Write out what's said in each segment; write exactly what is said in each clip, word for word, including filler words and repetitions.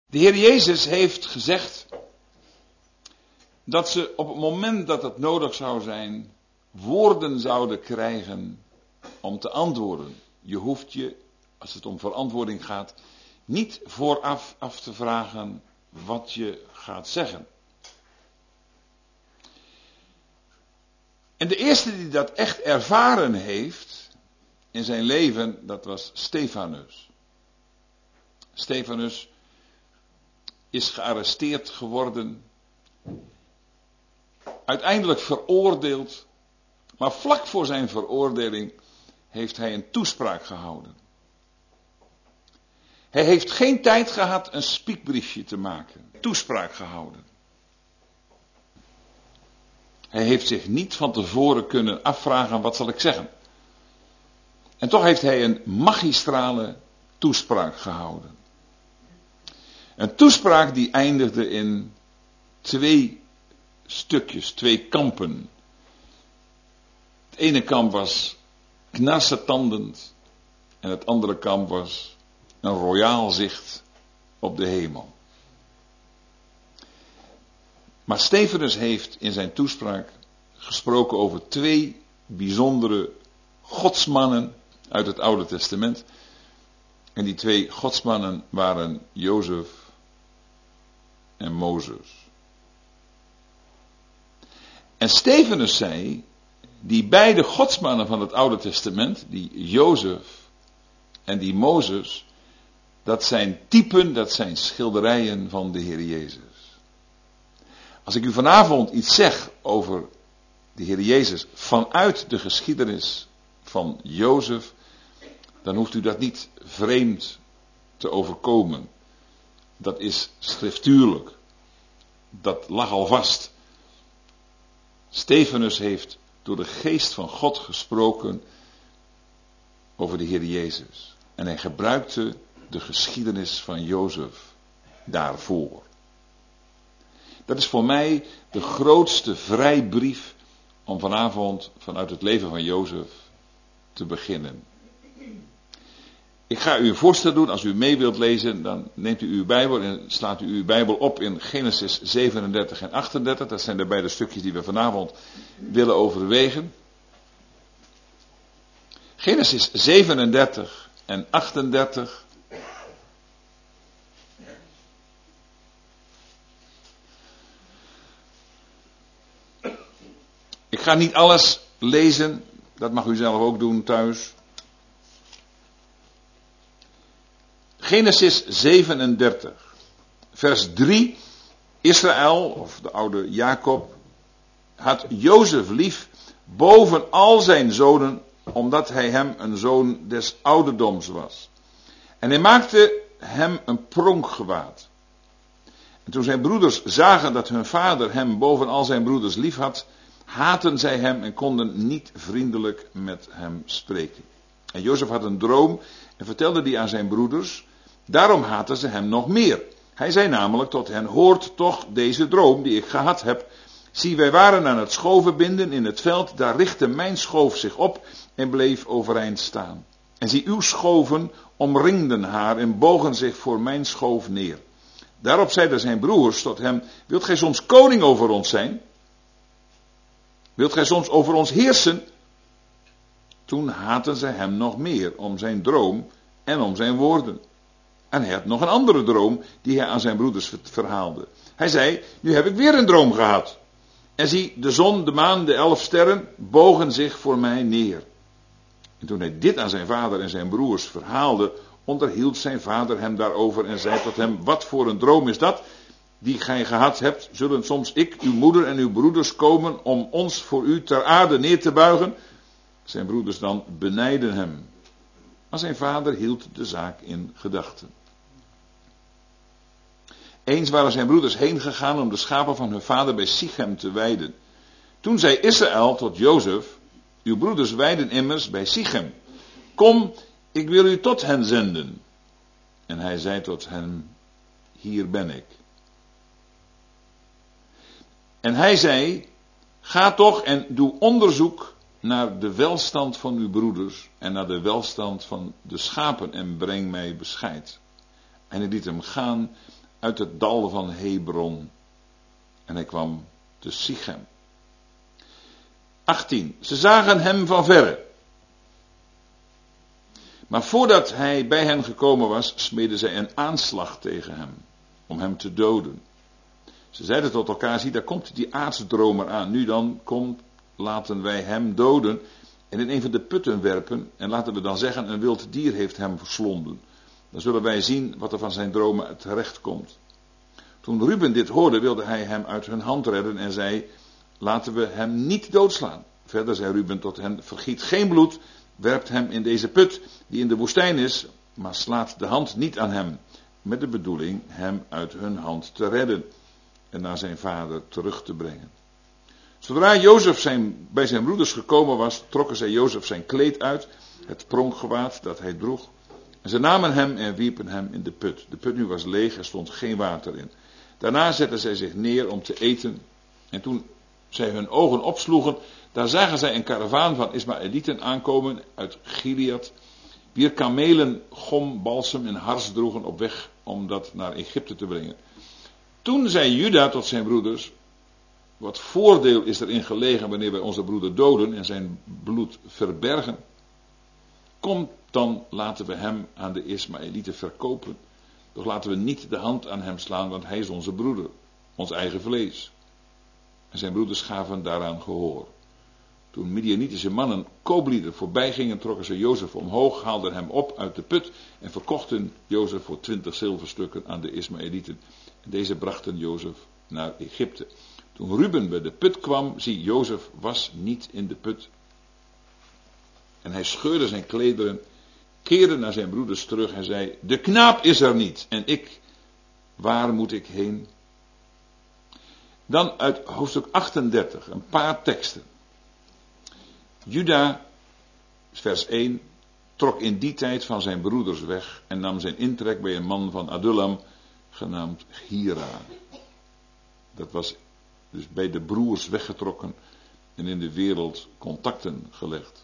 De Heer Jezus heeft gezegd dat ze op het moment dat het nodig zou zijn, woorden zouden krijgen om te antwoorden. Je hoeft je, als het om verantwoording gaat, niet vooraf af te vragen wat je gaat zeggen. En de eerste die dat echt ervaren heeft in zijn leven, dat was Stefanus. Stefanus is gearresteerd geworden, uiteindelijk veroordeeld, maar vlak voor zijn veroordeling heeft hij een toespraak gehouden. Hij heeft geen tijd gehad een spiekbriefje te maken, toespraak gehouden. Hij heeft zich niet van tevoren kunnen afvragen, wat zal ik zeggen? En toch heeft hij een magistrale toespraak gehouden. Een toespraak die eindigde in twee stukjes, twee kampen. Het ene kamp was knarsetandend en het andere kamp was een royaal zicht op de hemel. Maar Stefanus heeft in zijn toespraak gesproken over twee bijzondere godsmannen uit het Oude Testament. En die twee godsmannen waren Jozef en Mozes. En Stefanus zei, die beide godsmannen van het Oude Testament, die Jozef en die Mozes, dat zijn typen, dat zijn schilderijen van de Heer Jezus. Als ik u vanavond iets zeg over de Heer Jezus vanuit de geschiedenis van Jozef, dan hoeft u dat niet vreemd te overkomen. Dat is schriftuurlijk. Dat lag al vast. Stefanus heeft door de geest van God gesproken over de Heer Jezus. En hij gebruikte de geschiedenis van Jozef daarvoor. Dat is voor mij de grootste vrijbrief om vanavond vanuit het leven van Jozef te beginnen. Ik ga u een voorstel doen, als u mee wilt lezen, dan neemt u uw Bijbel en slaat u uw Bijbel op in Genesis zevenendertig en achtendertig. Dat zijn de beide stukjes die we vanavond willen overwegen. Genesis zevenendertig en achtendertig. Ik ga niet alles lezen, dat mag u zelf ook doen thuis. Genesis zevenendertig, vers drie. Israël, of de oude Jacob, had Jozef lief boven al zijn zonen, omdat hij hem een zoon des ouderdoms was. En hij maakte hem een pronkgewaad. En toen zijn broeders zagen dat hun vader hem boven al zijn broeders lief had, haatten zij hem en konden niet vriendelijk met hem spreken. En Jozef had een droom en vertelde die aan zijn broeders. Daarom haatten ze hem nog meer. Hij zei namelijk tot hen, hoort toch deze droom die ik gehad heb. Zie, wij waren aan het schoven binden in het veld, daar richtte mijn schoof zich op en bleef overeind staan. En zie, uw schoven omringden haar en bogen zich voor mijn schoof neer. Daarop zeiden zijn broers tot hem, wilt gij soms koning over ons zijn? Wilt gij soms over ons heersen? Toen haatten ze hem nog meer om zijn droom en om zijn woorden. En hij had nog een andere droom die hij aan zijn broeders verhaalde. Hij zei, nu heb ik weer een droom gehad. En zie, de zon, de maan, de elf sterren bogen zich voor mij neer. En toen hij dit aan zijn vader en zijn broers verhaalde, onderhield zijn vader hem daarover en zei tot hem, wat voor een droom is dat die gij gehad hebt? Zullen soms ik, uw moeder en uw broeders komen om ons voor u ter aarde neer te buigen? Zijn broeders dan benijden hem. Maar zijn vader hield de zaak in gedachten. Eens waren zijn broeders heen gegaan om de schapen van hun vader bij Sichem te weiden. Toen zei Israël tot Jozef, uw broeders weiden immers bij Sichem. Kom, ik wil u tot hen zenden. En hij zei tot hen, hier ben ik. En hij zei, ga toch en doe onderzoek naar de welstand van uw broeders en naar de welstand van de schapen en breng mij bescheid. En hij liet hem gaan uit het dal van Hebron. En hij kwam te Sichem. achttien. Ze zagen hem van verre. Maar voordat hij bij hen gekomen was, smeden zij een aanslag tegen hem. Om hem te doden. Ze zeiden tot elkaar, zie daar komt die aartsdromer aan. Nu dan, kom, laten wij hem doden en in een van de putten werpen. En laten we dan zeggen, een wild dier heeft hem verslonden. Dan zullen wij zien wat er van zijn dromen terecht komt. Toen Ruben dit hoorde, wilde hij hem uit hun hand redden en zei, laten we hem niet doodslaan. Verder zei Ruben tot hen, vergiet geen bloed, werpt hem in deze put die in de woestijn is, maar slaat de hand niet aan hem, met de bedoeling hem uit hun hand te redden en naar zijn vader terug te brengen. Zodra Jozef zijn, bij zijn broeders gekomen was, trokken zij Jozef zijn kleed uit, het pronkgewaad dat hij droeg, en ze namen hem en wierpen hem in de put. De put nu was leeg, er stond geen water in. Daarna zetten zij zich neer om te eten, en toen zij hun ogen opsloegen, daar zagen zij een karavaan van Ismaëlieten aankomen uit Gilead, wier kamelen gom, balsem en hars droegen op weg om dat naar Egypte te brengen. Toen zei Juda tot zijn broeders, wat voordeel is erin gelegen wanneer wij onze broeder doden en zijn bloed verbergen? Kom dan, laten we hem aan de Ismaëlieten verkopen. Doch laten we niet de hand aan hem slaan, want hij is onze broeder, ons eigen vlees. En zijn broeders gaven daaraan gehoor. Toen Midianitische mannen kooplieden voorbij gingen, trokken ze Jozef omhoog, haalden hem op uit de put en verkochten Jozef voor twintig zilverstukken aan de Ismaëlieten. En deze brachten Jozef naar Egypte. Toen Ruben bij de put kwam, zie, Jozef was niet in de put. En hij scheurde zijn klederen, keerde naar zijn broeders terug en zei, de knaap is er niet. En ik, waar moet ik heen? Dan uit hoofdstuk achtendertig, een paar teksten. Juda, vers één, trok in die tijd van zijn broeders weg en nam zijn intrek bij een man van Adullam, genaamd Hira. Dat was dus bij de broers weggetrokken en in de wereld contacten gelegd.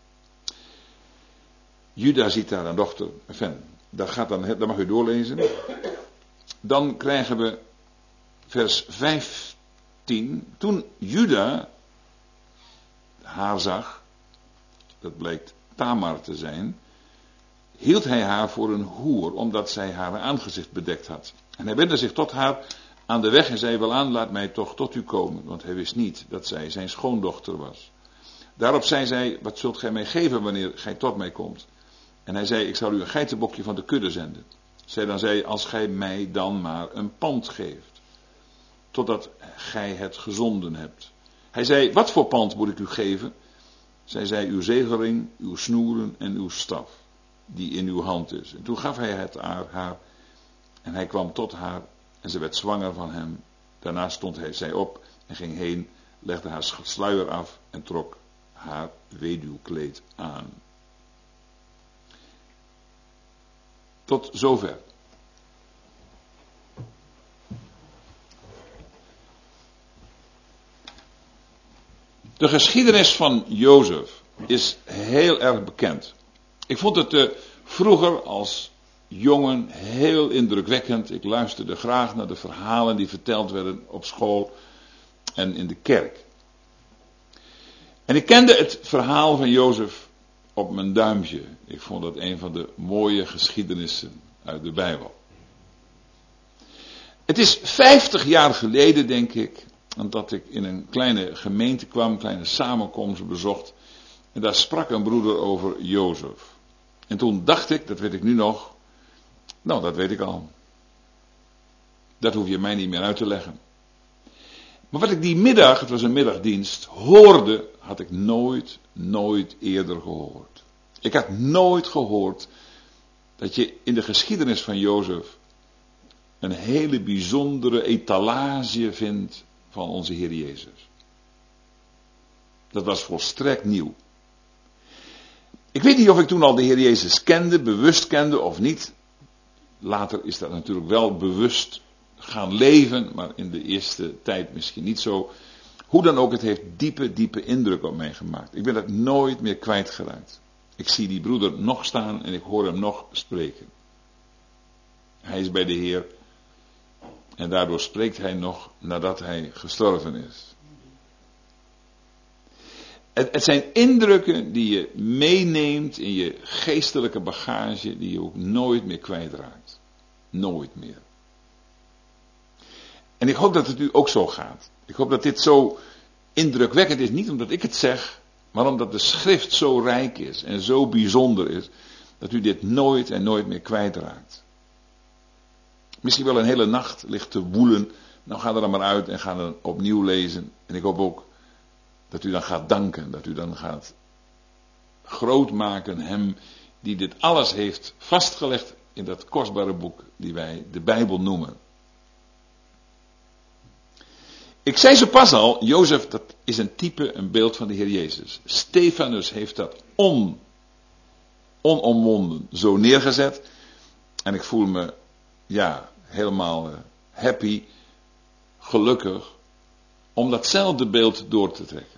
Juda ziet daar een dochter, enfin, dat, gaat dan, dat mag u doorlezen. Dan krijgen we vers vijftien. Toen Juda haar zag, dat blijkt Tamar te zijn, hield hij haar voor een hoer, omdat zij haar aangezicht bedekt had. En hij wendde zich tot haar aan de weg en zei, welaan, laat mij toch tot u komen, want hij wist niet dat zij zijn schoondochter was. Daarop zei zij, wat zult gij mij geven wanneer gij tot mij komt? En hij zei, ik zal u een geitenbokje van de kudde zenden. Zij dan zei, als gij mij dan maar een pand geeft, totdat gij het gezonden hebt. Hij zei, wat voor pand moet ik u geven? Zij zei, uw zegelring, uw snoeren en uw staf, die in uw hand is. En toen gaf hij het aan haar, en hij kwam tot haar, en ze werd zwanger van hem. Daarna stond hij, zij op en ging heen, legde haar sluier af en trok haar weduwkleed aan. Tot zover. De geschiedenis van Jozef is heel erg bekend. Ik vond het uh, vroeger als jongen heel indrukwekkend. Ik luisterde graag naar de verhalen die verteld werden op school en in de kerk. En ik kende het verhaal van Jozef op mijn duimpje. Ik vond dat een van de mooie geschiedenissen uit de Bijbel. Het is vijftig jaar geleden, denk ik, dat ik in een kleine gemeente kwam, een kleine samenkomst bezocht. En daar sprak een broeder over Jozef. En toen dacht ik, dat weet ik nu nog, nou dat weet ik al. Dat hoef je mij niet meer uit te leggen. Maar wat ik die middag, het was een middagdienst, hoorde, had ik nooit, nooit eerder gehoord. Ik had nooit gehoord dat je in de geschiedenis van Jozef een hele bijzondere etalage vindt van onze Heer Jezus. Dat was volstrekt nieuw. Ik weet niet of ik toen al de Heer Jezus kende, bewust kende of niet. Later is dat natuurlijk wel bewust gaan leven, maar in de eerste tijd misschien niet zo. Hoe dan ook, het heeft diepe, diepe indruk op mij gemaakt. Ik ben dat nooit meer kwijtgeraakt. Ik zie die broeder nog staan en ik hoor hem nog spreken. Hij is bij de Heer En daardoor spreekt hij nog nadat hij gestorven is. Het, het zijn indrukken die je meeneemt in je geestelijke bagage, die je ook nooit meer kwijtraakt. Nooit meer. En ik hoop dat het u ook zo gaat. Ik hoop dat dit zo indrukwekkend is, niet omdat ik het zeg, maar omdat de schrift zo rijk is en zo bijzonder is, dat u dit nooit en nooit meer kwijtraakt. Misschien wel een hele nacht ligt te woelen, nou ga er dan maar uit en ga dan opnieuw lezen. En ik hoop ook dat u dan gaat danken, dat u dan gaat groot maken hem die dit alles heeft vastgelegd in dat kostbare boek die wij de Bijbel noemen. Ik zei zo pas al, Jozef, dat is een type, een beeld van de Heer Jezus. Stefanus heeft dat on, onomwonden zo neergezet. En ik voel me, ja, helemaal uh, happy, gelukkig, om datzelfde beeld door te trekken.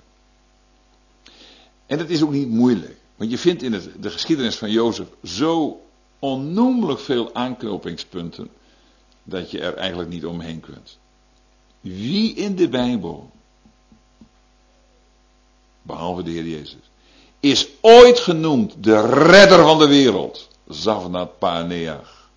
En dat is ook niet moeilijk. Want je vindt in het, de geschiedenis van Jozef zo onnoemelijk veel aanknopingspunten, dat je er eigenlijk niet omheen kunt. Wie in de Bijbel, behalve de Heer Jezus, is ooit genoemd de redder van de wereld? Zavnat Paneach.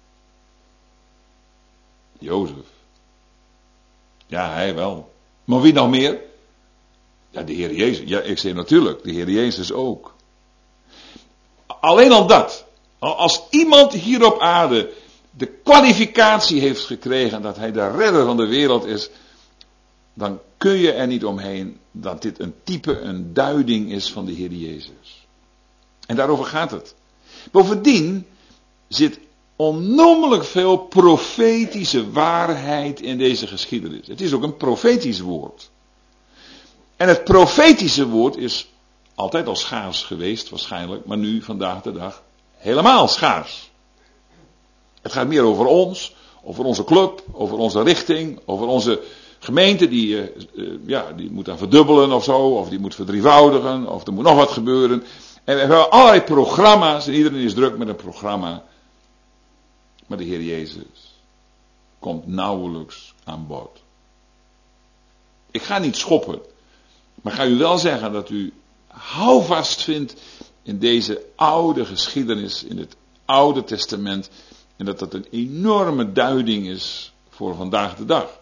Jozef. Ja, hij wel. Maar wie nog meer? Ja, de Heer Jezus. Ja, ik zeg natuurlijk, de Heer Jezus ook. Alleen al dat. Als iemand hier op aarde de kwalificatie heeft gekregen dat hij de redder van de wereld is, dan kun je er niet omheen dat dit een type, een duiding is van de Heer Jezus. En daarover gaat het. Bovendien zit onnoemelijk veel profetische waarheid in deze geschiedenis. Het is ook een profetisch woord. En het profetische woord is altijd al schaars geweest waarschijnlijk, maar nu vandaag de dag helemaal schaars. Het gaat meer over ons, over onze club, over onze richting, over onze gemeente die, uh, uh, ja, die moet dan verdubbelen of zo, of die moet verdrievoudigen, of er moet nog wat gebeuren. En we hebben allerlei programma's en iedereen is druk met een programma. Maar de Heer Jezus komt nauwelijks aan bod. Ik ga niet schoppen, maar ga u wel zeggen dat u houvast vindt in deze oude geschiedenis, in het Oude Testament, en dat dat een enorme duiding is voor vandaag de dag.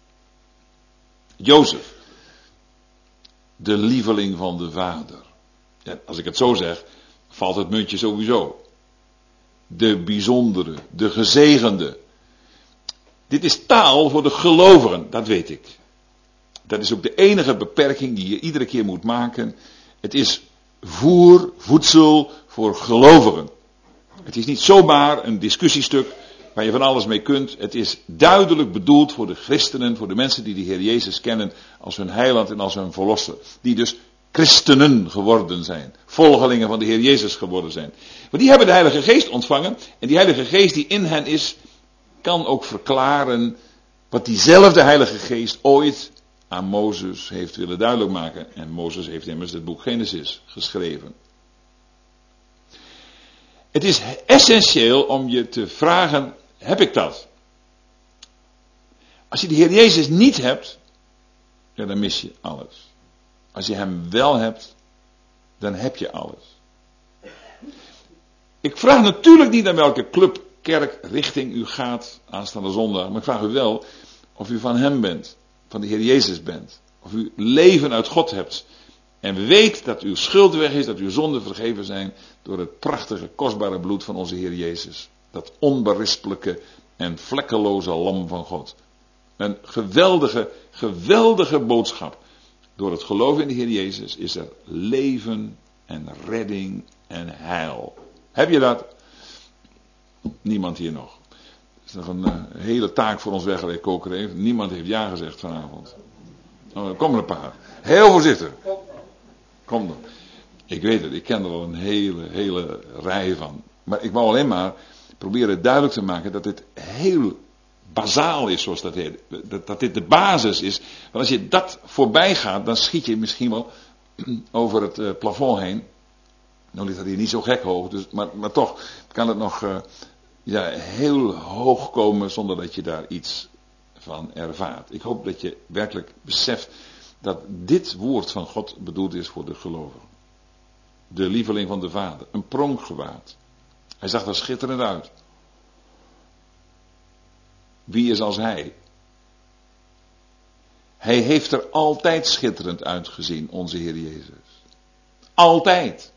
Jozef, de lieveling van de vader. Ja, als ik het zo zeg, valt het muntje sowieso. De bijzondere, de gezegende. Dit is taal voor de gelovigen, dat weet ik. Dat is ook de enige beperking die je iedere keer moet maken. Het is voer, voedsel voor gelovigen. Het is niet zomaar een discussiestuk waar je van alles mee kunt. Het is duidelijk bedoeld voor de christenen, voor de mensen die de Heer Jezus kennen als hun heiland en als hun verlosser. Die dus christenen geworden zijn. Volgelingen van de Heer Jezus geworden zijn. Maar die hebben de Heilige Geest ontvangen. En die Heilige Geest die in hen is, kan ook verklaren wat diezelfde Heilige Geest ooit aan Mozes heeft willen duidelijk maken. En Mozes heeft immers het boek Genesis geschreven. Het is essentieel om je te vragen, heb ik dat? Als je de Heer Jezus niet hebt, ja, dan mis je alles. Als je hem wel hebt, dan heb je alles. Ik vraag natuurlijk niet aan welke club, kerk, richting u gaat aanstaande zondag, maar ik vraag u wel of u van hem bent, van de Heer Jezus bent. Of u leven uit God hebt. En weet dat uw schuld weg is, dat uw zonden vergeven zijn door het prachtige, kostbare bloed van onze Heer Jezus. Dat onberispelijke en vlekkeloze lam van God. Een geweldige, geweldige boodschap. Door het geloof in de Heer Jezus is er leven en redding en heil. Heb je dat? Niemand hier nog. Dat is nog een uh, hele taak voor ons weggelegd koker. Niemand heeft ja gezegd vanavond. Oh, er komen er een paar. Heel voorzichtig. Kom dan. Ik weet het, ik ken er al een hele, hele rij van. Maar ik wou alleen maar proberen duidelijk te maken dat dit heel bazaal is, zoals dat heet. Dat, dat dit de basis is. Want als je dat voorbij gaat, dan schiet je misschien wel over het uh, plafond heen. Nou ligt dat hier niet zo gek hoog, dus, maar, maar toch kan het nog uh, ja, heel hoog komen zonder dat je daar iets van ervaart. Ik hoop dat je werkelijk beseft dat dit woord van God bedoeld is voor de gelovigen. De lieveling van de Vader, een pronkgewaad. Hij zag er schitterend uit. Wie is als hij? Hij heeft er altijd schitterend uitgezien, onze Heer Jezus. Altijd.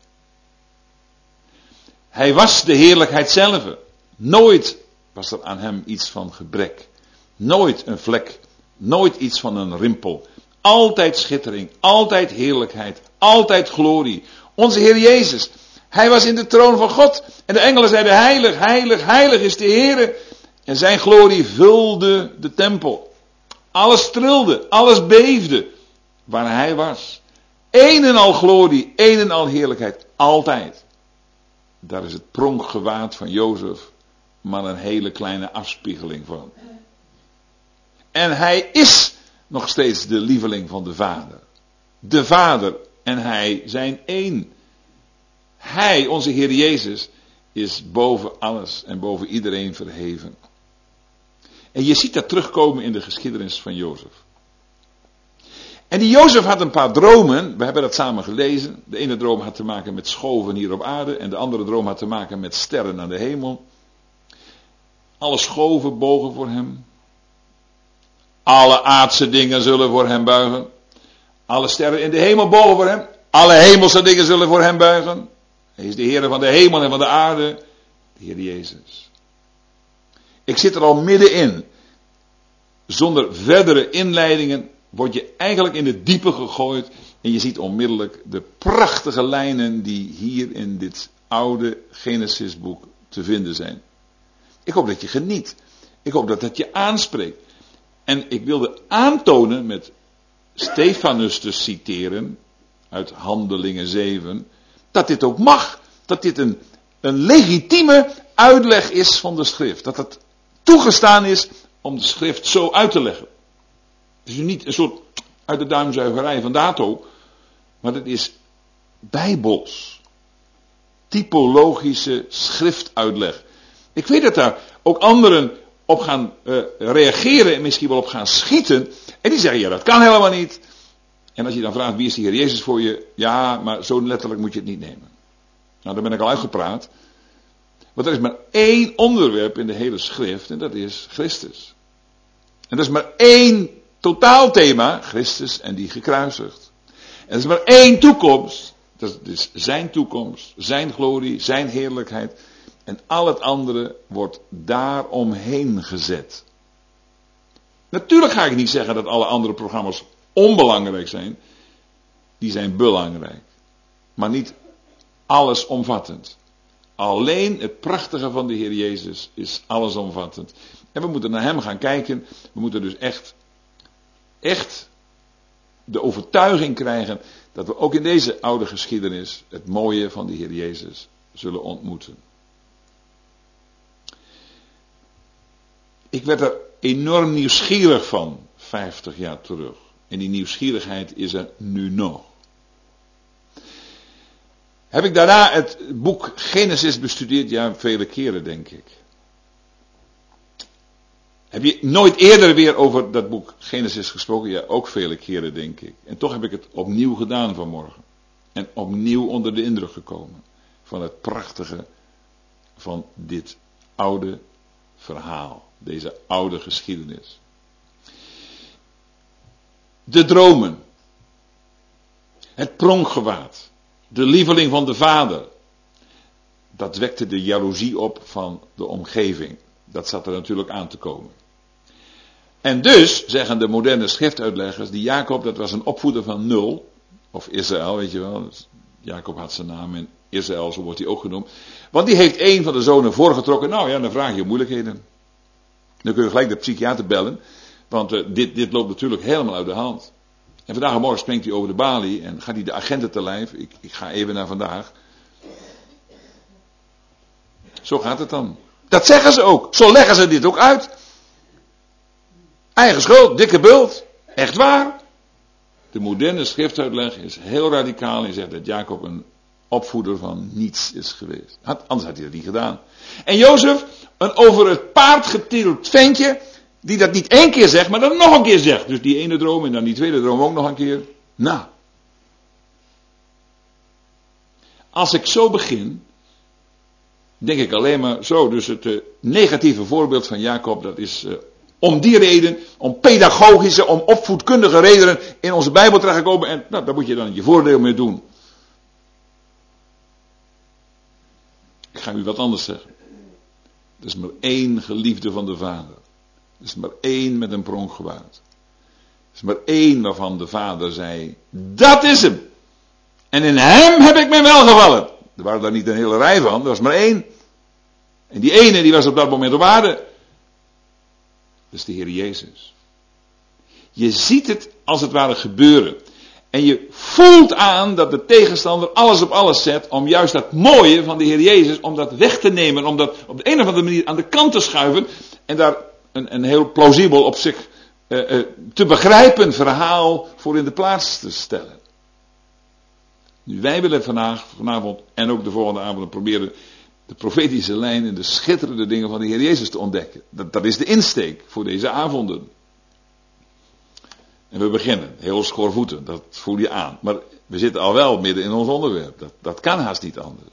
Hij was de heerlijkheid zelf. Nooit was er aan hem iets van gebrek. Nooit een vlek. Nooit iets van een rimpel. Altijd schittering. Altijd heerlijkheid. Altijd glorie. Onze Heer Jezus. Hij was in de troon van God. En de engelen zeiden heilig, heilig, heilig is de Heer. En zijn glorie vulde de tempel. Alles trilde. Alles beefde. Waar hij was. Een en al glorie. Een en al heerlijkheid. Altijd. Daar is het pronkgewaad van Jozef maar een hele kleine afspiegeling van. En hij is nog steeds de lieveling van de Vader. De Vader en hij zijn één. Hij, onze Heer Jezus, is boven alles en boven iedereen verheven. En je ziet dat terugkomen in de geschiedenis van Jozef. En die Jozef had een paar dromen, we hebben dat samen gelezen. De ene droom had te maken met schoven hier op aarde en de andere droom had te maken met sterren aan de hemel. Alle schoven bogen voor hem. Alle aardse dingen zullen voor hem buigen. Alle sterren in de hemel bogen voor hem. Alle hemelse dingen zullen voor hem buigen. Hij is de Heer van de hemel en van de aarde. De Heer Jezus. Ik zit er al middenin. Zonder verdere inleidingen word je eigenlijk in het diepe gegooid. En je ziet onmiddellijk de prachtige lijnen die hier in dit oude Genesisboek te vinden zijn. Ik hoop dat je geniet. Ik hoop dat het je aanspreekt. En ik wilde aantonen met Stefanus te citeren uit Handelingen zeven, dat dit ook mag. Dat dit een, een legitieme uitleg is van de schrift. Dat het toegestaan is om de schrift zo uit te leggen. Het is niet een soort uit de duimzuigerij van dato, maar het is bijbels. Typologische schriftuitleg. Ik weet dat daar ook anderen op gaan uh, reageren en misschien wel op gaan schieten. En die zeggen, ja, dat kan helemaal niet. En als je dan vraagt, wie is de Heer Jezus voor je? Ja, maar zo letterlijk moet je het niet nemen. Nou, daar ben ik al uitgepraat. Want er is maar één onderwerp in de hele schrift en dat is Christus. En er is maar één totaalthema, Christus en die gekruisigd. En er is maar één toekomst, dat is zijn toekomst, zijn glorie, zijn heerlijkheid. En al het andere wordt daaromheen gezet. Natuurlijk ga ik niet zeggen dat alle andere programma's onbelangrijk zijn. Die zijn belangrijk. Maar niet allesomvattend. Alleen het prachtige van de Heer Jezus is allesomvattend. En we moeten naar hem gaan kijken. We moeten dus echt, echt de overtuiging krijgen dat we ook in deze oude geschiedenis het mooie van de Heer Jezus zullen ontmoeten. Ik werd er enorm nieuwsgierig van, vijftig jaar terug. En die nieuwsgierigheid is er nu nog. Heb ik daarna het boek Genesis bestudeerd? Ja, vele keren denk ik. Heb je nooit eerder weer over dat boek Genesis gesproken? Ja, ook vele keren denk ik. En toch heb ik het opnieuw gedaan vanmorgen. En opnieuw onder de indruk gekomen van het prachtige van dit oude verhaal. Deze oude geschiedenis. De dromen. Het pronkgewaad. De lieveling van de Vader. Dat wekte de jaloezie op van de omgeving. Dat zat er natuurlijk aan te komen. En dus, zeggen de moderne schriftuitleggers, die Jacob, dat was een opvoeder van nul. Of Israël, weet je wel. Jacob had zijn naam en Israël, zo wordt hij ook genoemd. Want die heeft een van de zonen voorgetrokken. Nou ja, dan vraag je moeilijkheden. Dan kun je gelijk de psychiater bellen. Want uh, dit, dit loopt natuurlijk helemaal uit de hand. En vandaag en morgen springt hij over de balie en gaat hij de agenten te lijf. Ik, ik ga even naar vandaag. Zo gaat het dan. Dat zeggen ze ook. Zo leggen ze dit ook uit. Eigen schuld, dikke bult. Echt waar. De moderne schriftuitleg is heel radicaal en zegt dat Jacob een opvoeder van niets is geweest. Had, anders had hij dat niet gedaan. En Jozef, een over het paard getild ventje, Die dat niet één keer zegt, maar dat nog een keer zegt. Dus die ene droom en dan die tweede droom ook nog een keer. Nou. Als ik zo begin, denk ik alleen maar zo. Dus het uh, negatieve voorbeeld van Jacob, dat is uh, om die reden, om pedagogische, om opvoedkundige redenen in onze Bijbel terechtgekomen. En nou, daar moet je dan je voordeel mee doen. Ik ga u wat anders zeggen. Er is maar één geliefde van de Vader. Er is maar één met een pronkgewaad. Er is maar één waarvan de Vader zei, dat is hem. En in hem heb ik mijn welgevallen. Er waren daar niet een hele rij van, er was maar één. En die ene die was op dat moment op aarde. Dat is de Heer Jezus. Je ziet het als het ware gebeuren. En je voelt aan dat de tegenstander alles op alles zet om juist dat mooie van de Heer Jezus, om dat weg te nemen, om dat op de een of andere manier aan de kant te schuiven en daar een, een heel plausibel op zich uh, uh, te begrijpen verhaal voor in de plaats te stellen. Nu, wij willen vandaag, vanavond en ook de volgende avond proberen de profetische lijn en de schitterende dingen van de Heer Jezus te ontdekken. Dat, dat is de insteek voor deze avonden. En we beginnen, heel schoorvoeten, dat voel je aan. Maar we zitten al wel midden in ons onderwerp. Dat, dat kan haast niet anders.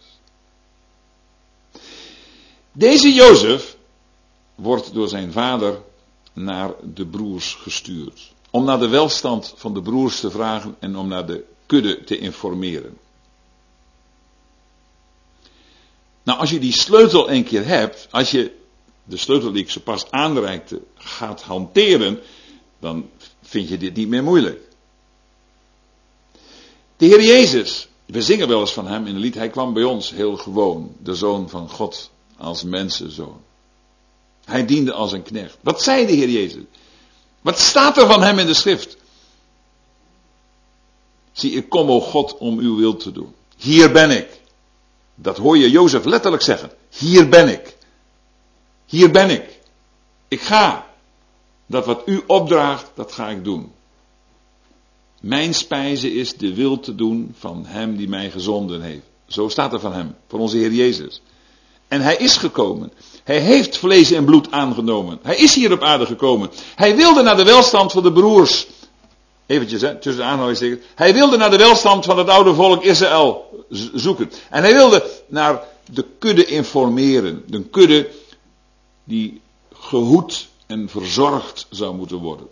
Deze Jozef wordt door zijn vader naar de broers gestuurd. Om naar de welstand van de broers te vragen en om naar de kudde te informeren. Nou, als je die sleutel een keer hebt, als je de sleutel die ik zo pas aanreikte gaat hanteren, dan vind je dit niet meer moeilijk. De Heer Jezus, we zingen wel eens van hem in een lied, hij kwam bij ons heel gewoon, de Zoon van God, als mensenzoon. Hij diende als een knecht. Wat zei de Heer Jezus? Wat staat er van hem in de schrift? Zie, ik kom, o God, om uw wil te doen. Hier ben ik. Dat hoor je Jozef letterlijk zeggen. Hier ben ik. Hier ben ik. Ik ga. Dat wat u opdraagt, dat ga ik doen. Mijn spijze is de wil te doen van hem die mij gezonden heeft. Zo staat er van hem, van onze Heer Jezus. En hij is gekomen. Hij heeft vlees en bloed aangenomen. Hij is hier op aarde gekomen. Hij wilde naar de welstand van de broers. Eventjes, hè, tussen de aanhalingstekens. Hij wilde naar de welstand van het oude volk Israël zoeken. En hij wilde naar de kudde informeren. De kudde die gehoed en verzorgd zou moeten worden.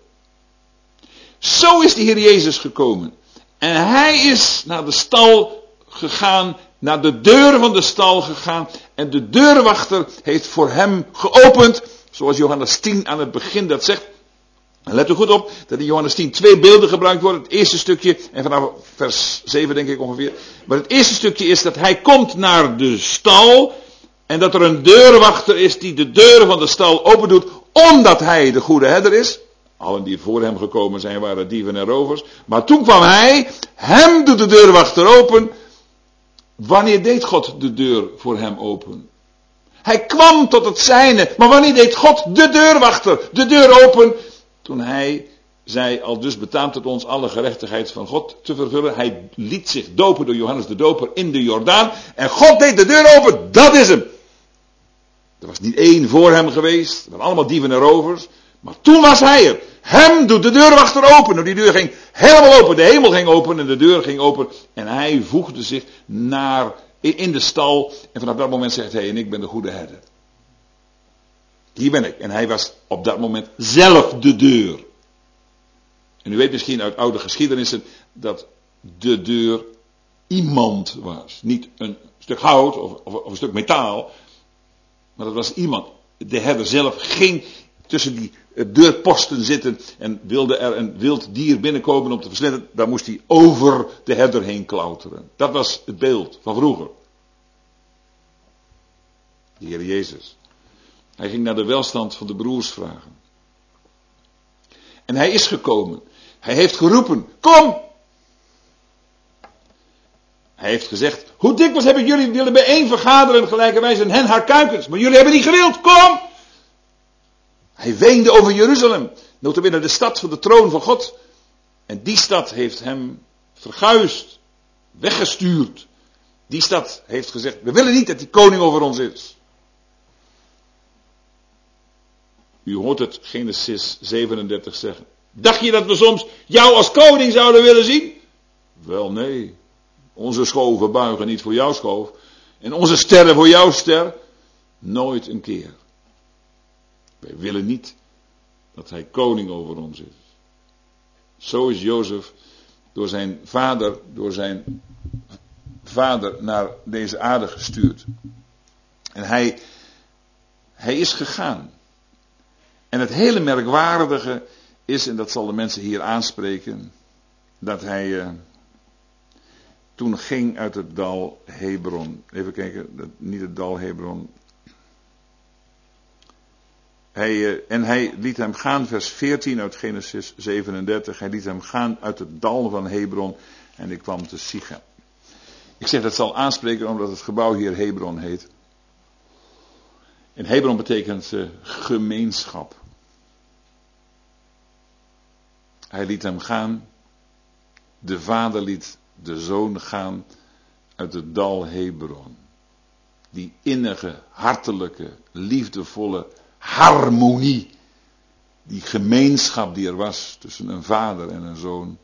Zo is de Heer Jezus gekomen. En hij is naar de stal gegaan, naar de deur van de stal gegaan. En de deurwachter heeft voor hem geopend. Zoals Johannes tien aan het begin dat zegt. En let er goed op dat in Johannes tien twee beelden gebruikt worden. Het eerste stukje, en vanaf vers zeven denk ik ongeveer. Maar het eerste stukje is dat hij komt naar de stal. En dat er een deurwachter is die de deuren van de stal opendoet. Omdat hij de goede herder is. Allen die voor hem gekomen zijn waren dieven en rovers. Maar toen kwam hij. Hem doet de deurwachter open. Wanneer deed God de deur voor hem open? Hij kwam tot het zijne. Maar wanneer deed God de deurwachter de deur open? Toen hij zei, al dus betaamt het ons alle gerechtigheid van God te vervullen. Hij liet zich dopen door Johannes de Doper in de Jordaan. En God deed de deur open. Dat is hem. Er was niet één voor hem geweest. Het waren allemaal dieven en rovers. Maar toen was hij er. Hem doet de deurwachter open. Nou, die deur ging helemaal open. De hemel ging open en de deur ging open. En hij voegde zich naar, in de stal. En vanaf dat moment zegt hij, en ik ben de goede herder. Hier ben ik. En hij was op dat moment zelf de deur. En u weet misschien uit oude geschiedenissen dat de deur iemand was. Niet een stuk hout of, of, of een stuk metaal. Maar dat was iemand. De herder zelf ging tussen die deurposten zitten en wilde er een wild dier binnenkomen om te verslinden. Dan moest hij over de herder heen klauteren. Dat was het beeld van vroeger. De Heer Jezus. Hij ging naar de welstand van de broers vragen. En hij is gekomen. Hij heeft geroepen, kom! Hij heeft gezegd, hoe dikwijls heb ik jullie willen bijeen vergaderen gelijkerwijs en hen haar kuikens, maar jullie hebben niet gewild, kom! Hij weende over Jeruzalem, notabene de stad van de troon van God. En die stad heeft hem verguisd, weggestuurd. Die stad heeft gezegd, we willen niet dat die koning over ons is. U hoort het Genesis zevenendertig zeggen. Dacht je dat we soms jou als koning zouden willen zien? Wel nee. Onze schoven buigen niet voor jouw schoof. En onze sterren voor jouw ster. Nooit een keer. Wij willen niet dat hij koning over ons is. Zo is Jozef door zijn vader, door zijn vader naar deze aarde gestuurd. En hij, hij is gegaan. En het hele merkwaardige is, en dat zal de mensen hier aanspreken, dat hij uh, toen ging uit het dal Hebron. Even kijken, dat, niet het dal Hebron. Hij, uh, en hij liet hem gaan, vers veertien uit Genesis zevenendertig. Hij liet hem gaan uit het dal van Hebron en hij kwam te Sichem. Ik zeg dat zal aanspreken omdat het gebouw hier Hebron heet. En Hebron betekent uh, gemeenschap. Hij liet hem gaan. De vader liet de zoon gaan uit het dal Hebron. Die innige, hartelijke, liefdevolle harmonie. Die gemeenschap die er was tussen een vader en een zoon.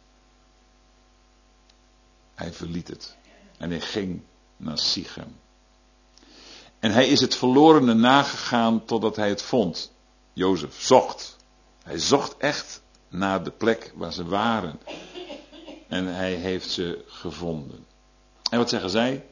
Hij verliet het. En hij ging naar Sichem. En hij is het verlorene nagegaan totdat hij het vond. Jozef zocht. Hij zocht echt naar de plek waar ze waren. En hij heeft ze gevonden. En wat zeggen zij?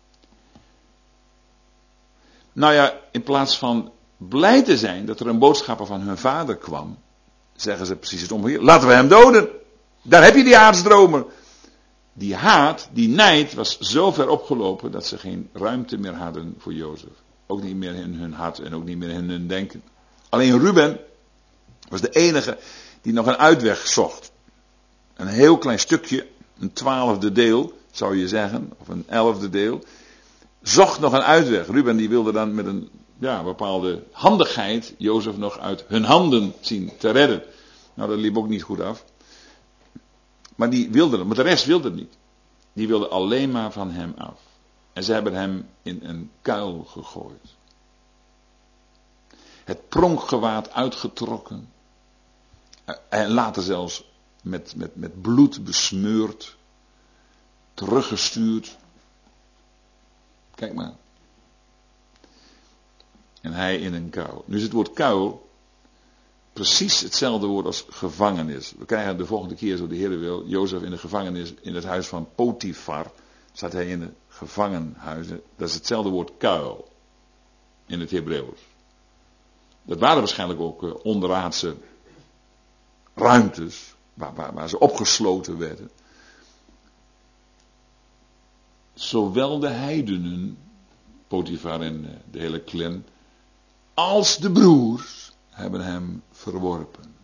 Nou ja, in plaats van blij te zijn dat er een boodschapper van hun vader kwam, zeggen ze precies het omgekeerde. Laten we hem doden. Daar heb je die aartsdromer. Die haat, die nijd was zo ver opgelopen dat ze geen ruimte meer hadden voor Jozef. Ook niet meer in hun hart en ook niet meer in hun denken. Alleen Ruben was de enige die nog een uitweg zocht. Een heel klein stukje, een twaalfde deel zou je zeggen, of een elfde deel, zocht nog een uitweg. Ruben die wilde dan met een ja, bepaalde handigheid Jozef nog uit hun handen zien te redden. Nou, dat liep ook niet goed af. Maar die wilde het, maar de rest wilde het niet. Die wilde alleen maar van hem af. En ze hebben hem in een kuil gegooid. Het pronkgewaad uitgetrokken. En later zelfs met, met, met bloed besmeurd. Teruggestuurd. Kijk maar. En hij in een kuil. Nu is het woord kuil precies hetzelfde woord als gevangenis. We krijgen de volgende keer, zo de Heer wil, Jozef in de gevangenis in het huis van Potifar. Zat hij in de gevangenhuizen. Dat is hetzelfde woord kuil. In het Hebreeuws. Dat waren waarschijnlijk ook uh, onderaardse ruimtes. Waar, waar, waar ze opgesloten werden. Zowel de heidenen, Potifar en uh, de hele clan, als de broers hebben hem verworpen.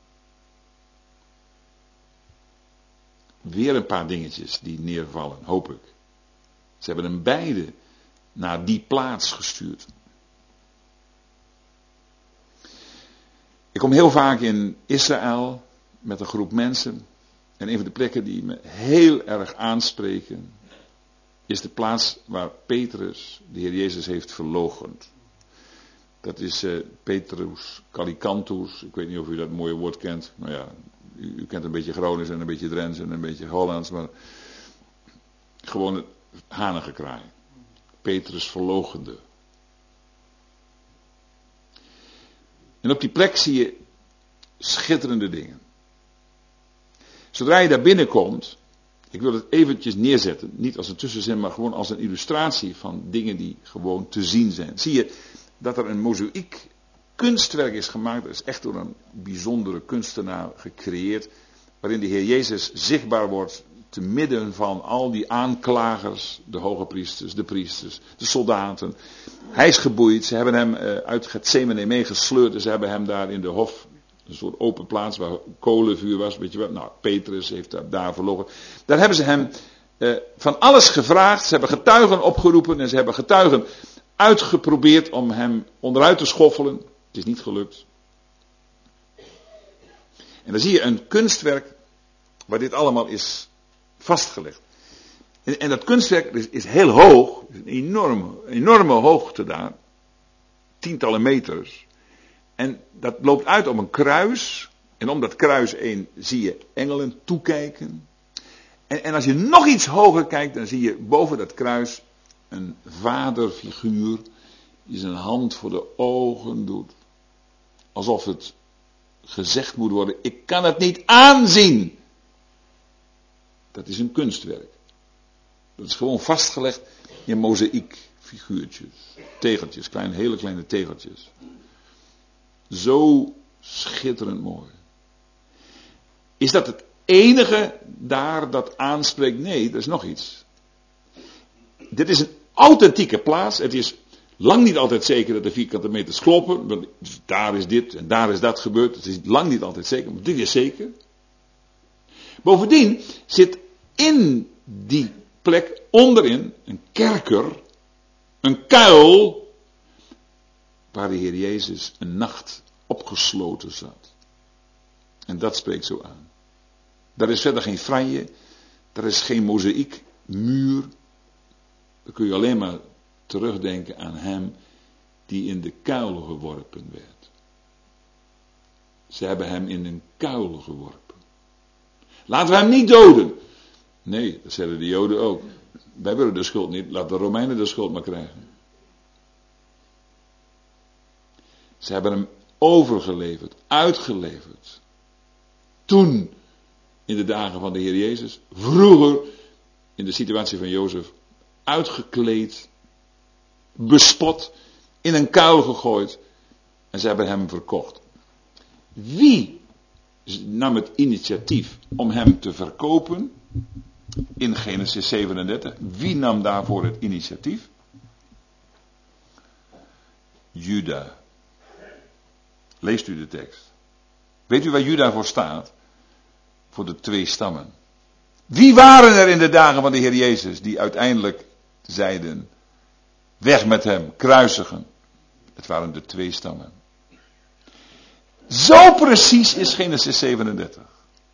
Weer een paar dingetjes die neervallen, hoop ik. Ze hebben hem beide naar die plaats gestuurd. Ik kom heel vaak in Israël met een groep mensen. En een van de plekken die me heel erg aanspreken is de plaats waar Petrus de Heer Jezus heeft verloochend. Dat is uh, Petrus Calicantus. Ik weet niet of u dat mooie woord kent. Nou ja, u, u kent een beetje Gronings en een beetje Drents en een beetje Hollands. Maar gewoon het hanengekraai. Petrus verloochende. En op die plek zie je schitterende dingen. Zodra je daar binnenkomt, ik wil het eventjes neerzetten, niet als een tussenzin, maar gewoon als een illustratie van dingen die gewoon te zien zijn. Zie je dat er een mozaïek kunstwerk is gemaakt, dat is echt door een bijzondere kunstenaar gecreëerd, waarin de Heer Jezus zichtbaar wordt te midden van al die aanklagers, de hoge priesters, de priesters, de soldaten. Hij is geboeid, ze hebben hem uh, uit Getsemane meegesleurd en ze hebben hem daar in de hof, een soort open plaats waar kolenvuur was, weet je wat, nou, Petrus heeft daar, daar verloren. Daar hebben ze hem uh, van alles gevraagd, ze hebben getuigen opgeroepen en ze hebben getuigen uitgeprobeerd om hem onderuit te schoffelen. Het is niet gelukt. En dan zie je een kunstwerk waar dit allemaal is vastgelegd. En, en dat kunstwerk is, is heel hoog, is een enorme, enorme hoogte daar, tientallen meters. En dat loopt uit op een kruis. En om dat kruis heen zie je engelen toekijken. En, en als je nog iets hoger kijkt, dan zie je boven dat kruis een vaderfiguur die zijn hand voor de ogen doet. Alsof het gezegd moet worden, ik kan het niet aanzien. Dat is een kunstwerk. Dat is gewoon vastgelegd in mozaïekfiguurtjes. Tegeltjes, kleine, hele kleine tegeltjes. Zo schitterend mooi. Is dat het enige daar dat aanspreekt? Nee, er is nog iets. Dit is een authentieke plaats. Het is lang niet altijd zeker dat de vierkante meters kloppen. Want daar is dit en daar is dat gebeurd. Het is lang niet altijd zeker, maar dit is zeker. Bovendien zit in die plek onderin een kerker, een kuil, waar de Heer Jezus een nacht opgesloten zat. En dat spreekt zo aan. Daar is verder geen franje, daar is geen mozaïekmuur. Dan kun je alleen maar terugdenken aan hem die in de kuil geworpen werd. Ze hebben hem in een kuil geworpen. Laten we hem niet doden. Nee, dat zeiden de Joden ook. Wij willen de schuld niet, laat de Romeinen de schuld maar krijgen. Ze hebben hem overgeleverd, uitgeleverd. Toen, in de dagen van de Heer Jezus, vroeger, in de situatie van Jozef, uitgekleed, bespot, in een kuil gegooid en ze hebben hem verkocht. Wie nam het initiatief om hem te verkopen? In Genesis zevenendertig. Wie nam daarvoor het initiatief? Juda. Leest u de tekst. Weet u waar Juda voor staat? Voor de twee stammen. Wie waren er in de dagen van de Heer Jezus die uiteindelijk zeiden, weg met hem, kruisigen? Het waren de twee stammen. Zo precies is Genesis zevenendertig.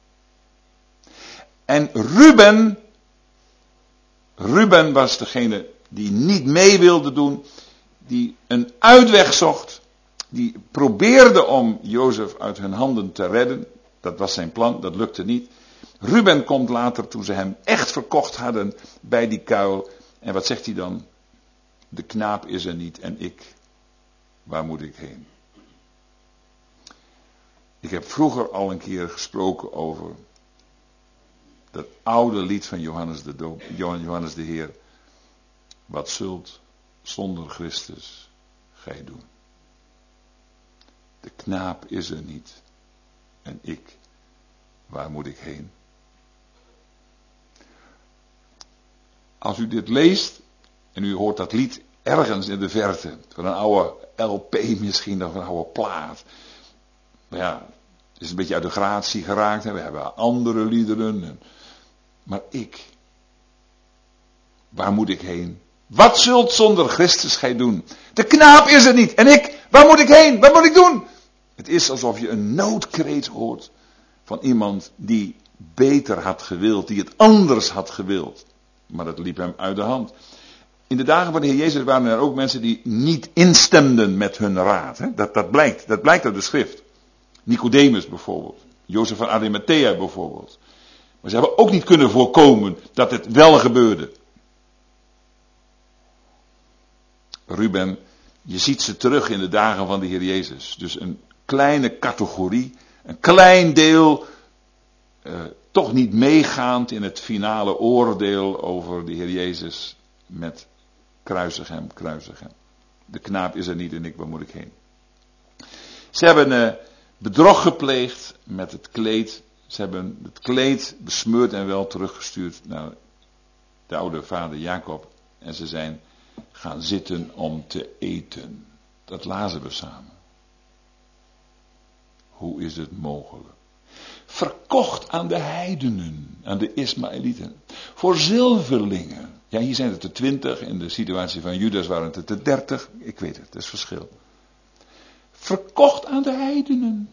En Ruben, Ruben was degene die niet mee wilde doen, die een uitweg zocht, die probeerde om Jozef uit hun handen te redden. Dat was zijn plan, dat lukte niet. Ruben komt later, toen ze hem echt verkocht hadden, bij die kuil. En wat zegt hij dan? De knaap is er niet en ik, waar moet ik heen? Ik heb vroeger al een keer gesproken over dat oude lied van Johannes de, Doop, Johannes de Heer. Wat zult zonder Christus gij doen? De knaap is er niet en ik, waar moet ik heen? Als u dit leest en u hoort dat lied ergens in de verte, van een oude L P misschien, of een oude plaat. Maar ja, het is een beetje uit de gratie geraakt. Hè. We hebben andere liederen. En, maar ik, waar moet ik heen? Wat zult zonder Christus gij doen? De knaap is er niet. En ik, waar moet ik heen? Wat moet ik doen? Het is alsof je een noodkreet hoort van iemand die beter had gewild, die het anders had gewild. Maar dat liep hem uit de hand. In de dagen van de Heer Jezus waren er ook mensen die niet instemden met hun raad. Hè? Dat, dat blijkt, dat blijkt uit de schrift. Nicodemus bijvoorbeeld. Jozef van Arimathea bijvoorbeeld. Maar ze hebben ook niet kunnen voorkomen dat het wel gebeurde. Ruben, je ziet ze terug in de dagen van de Heer Jezus. Dus een kleine categorie, een klein deel, uh, toch niet meegaand in het finale oordeel over de Heer Jezus met kruisig hem, kruisig hem. De knaap is er niet en ik, waar moet ik heen? Ze hebben uh, bedrog gepleegd met het kleed. Ze hebben het kleed besmeurd en wel teruggestuurd naar de oude vader Jacob. En ze zijn gaan zitten om te eten. Dat lazen we samen. Hoe is het mogelijk? Verkocht aan de heidenen, aan de Ismaëlieten. Voor zilverlingen. Ja, hier zijn het er twintig. In de situatie van Judas waren het er te dertig. Ik weet het, dat is verschil. Verkocht aan de heidenen.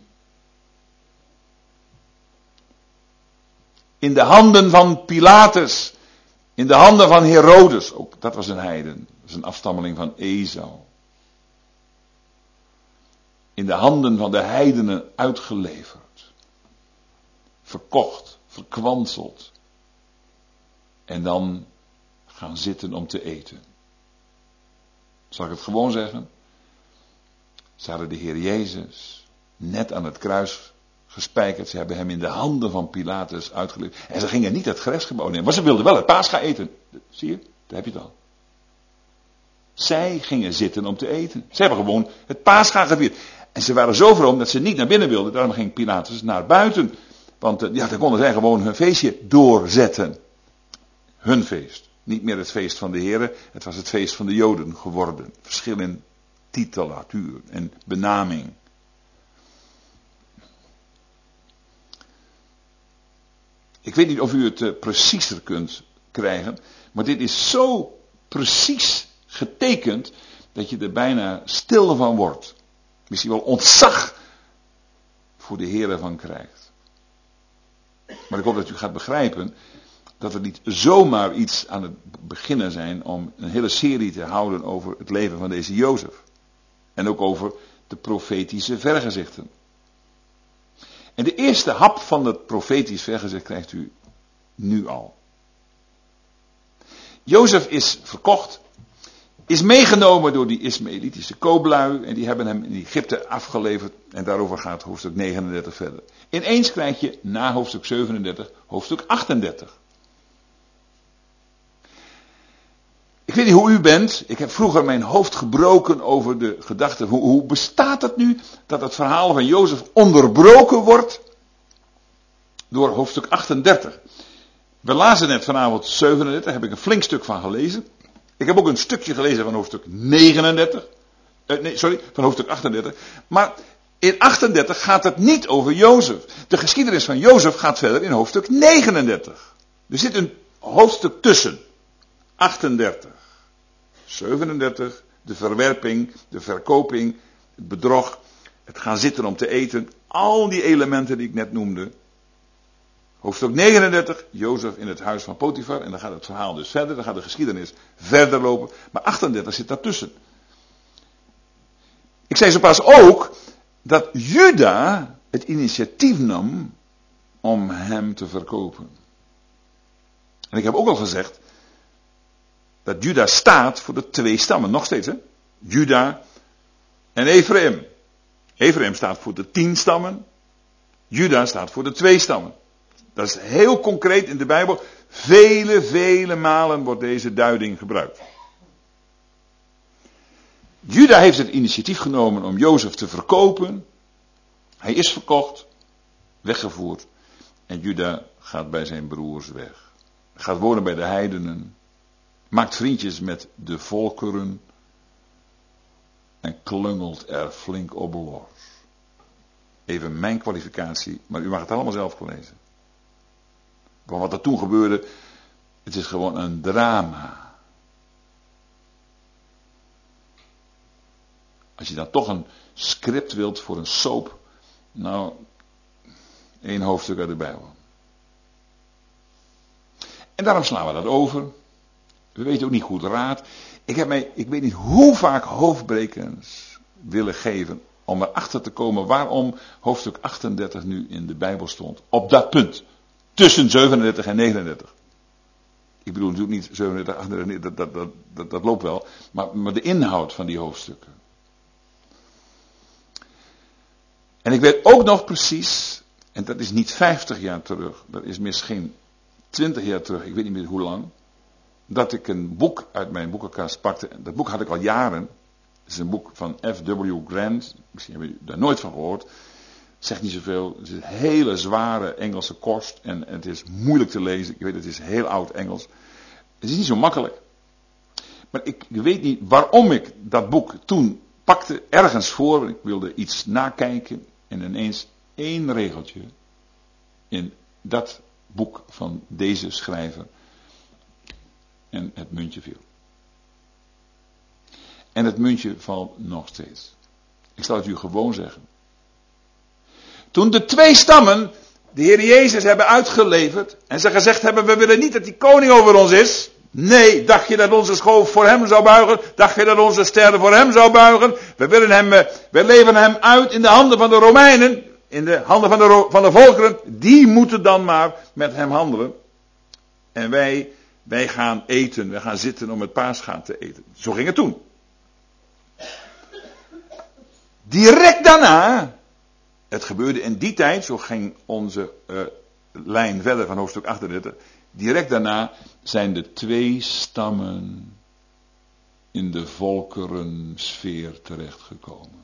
In de handen van Pilatus. In de handen van Herodes. Ook dat was een heiden. Dat was een afstammeling van Esau. in de handen van de heidenen uitgeleverd. Verkocht, verkwanseld. En dan gaan zitten om te eten. Zal ik het gewoon zeggen? Ze hadden de Heer Jezus net aan het kruis gespijkerd. Ze hebben hem in de handen van Pilatus uitgeleverd. En ze gingen niet het gerechtsgebouw nemen, maar ze wilden wel het Pascha eten. Zie je? Daar heb je het al. Zij gingen zitten om te eten. Ze hebben gewoon het Pascha gevierd. En ze waren zo vroom dat ze niet naar binnen wilden. Daarom ging Pilatus naar buiten. Want ja, dan konden zij gewoon hun feestje doorzetten. Hun feest. Niet meer het feest van de Heren. Het was het feest van de Joden geworden. Verschil in titulatuur en benaming. Ik weet niet of u het uh, preciezer kunt krijgen. Maar dit is zo precies getekend dat je er bijna stil van wordt. Misschien wel ontzag voor de Heere van krijgt. Maar ik hoop dat u gaat begrijpen dat we niet zomaar iets aan het beginnen zijn om een hele serie te houden over het leven van deze Jozef. En ook over de profetische vergezichten. En de eerste hap van het profetisch vergezicht krijgt u nu al. Jozef is verkocht, is meegenomen door die Ismaëlitische kooplui en die hebben hem in Egypte afgeleverd en daarover gaat hoofdstuk negenendertig verder. Ineens krijg je na hoofdstuk zevenendertig hoofdstuk achtendertig. Ik weet niet hoe u bent, ik heb vroeger mijn hoofd gebroken over de gedachte, hoe, hoe bestaat het nu dat het verhaal van Jozef onderbroken wordt door hoofdstuk achtendertig. We lazen net vanavond zevenendertig, daar heb ik een flink stuk van gelezen. Ik heb ook een stukje gelezen van hoofdstuk negenendertig. Uh, nee, sorry, van hoofdstuk achtendertig. Maar in achtendertig gaat het niet over Jozef. De geschiedenis van Jozef gaat verder in hoofdstuk negenendertig. Er zit een hoofdstuk tussen. achtendertig. zevenendertig. De verwerping, de verkoping, het bedrog, het gaan zitten om te eten. Al die elementen die ik net noemde. Hoofdstuk negenendertig, Jozef in het huis van Potifar. En dan gaat het verhaal dus verder, dan gaat de geschiedenis verder lopen. Maar achtendertig zit daartussen. Ik zei zo pas ook dat Juda het initiatief nam om hem te verkopen. En ik heb ook al gezegd dat Juda staat voor de twee stammen. Nog steeds, hè? Juda en Ephraim. Ephraim staat voor de tien stammen. Juda staat voor de twee stammen. Dat is heel concreet in de Bijbel. Vele, vele malen wordt deze duiding gebruikt. Juda heeft het initiatief genomen om Jozef te verkopen. Hij is verkocht, weggevoerd. En Juda gaat bij zijn broers weg. Gaat wonen bij de heidenen. Maakt vriendjes met de volkeren. En klungelt er flink op los. Even mijn kwalificatie, maar u mag het allemaal zelf lezen. Want wat er toen gebeurde, het is gewoon een drama. Als je dan toch een script wilt voor een soap, nou, één hoofdstuk uit de Bijbel. En daarom slaan we dat over. We weten ook niet goed raad. Ik heb mij, ik weet niet hoe vaak hoofdbrekens willen geven om erachter te komen waarom hoofdstuk achtendertig nu in de Bijbel stond. Op dat punt. Tussen zevenendertig en negenendertig. Ik bedoel natuurlijk niet zevenendertig, achtendertig, dat, dat, dat, dat loopt wel. Maar, maar de inhoud van die hoofdstukken. En ik weet ook nog precies, en dat is niet vijftig jaar terug, dat is misschien twintig jaar terug, ik weet niet meer hoe lang, dat ik een boek uit mijn boekenkast pakte. Dat boek had ik al jaren. Het is een boek van F W Grant. Misschien hebben jullie daar nooit van gehoord. Zegt niet zoveel. Het is een hele zware Engelse kost. En het is moeilijk te lezen. Ik weet, het is heel oud Engels. Het is niet zo makkelijk. Maar ik weet niet waarom ik dat boek toen pakte. Ergens voor. Ik wilde iets nakijken. En ineens één regeltje. In dat boek van deze schrijver. En het muntje viel. En het muntje valt nog steeds. Ik zal het u gewoon zeggen. Toen de twee stammen de Heer Jezus hebben uitgeleverd en ze gezegd hebben, we willen niet dat die koning over ons is, Nee, dacht je dat onze schoof voor hem zou buigen? Dacht je dat onze sterren voor hem zou buigen? We willen hem, we leveren hem uit in de handen van de Romeinen, in de handen van de, van de volkeren. Die moeten dan maar met hem handelen. En wij, wij gaan eten, wij gaan zitten om het paasgaan te eten. Zo ging het toen. Direct daarna, het gebeurde in die tijd, zo ging onze uh, lijn verder van hoofdstuk achtendertig. Direct daarna zijn de twee stammen in de volkerensfeer terechtgekomen.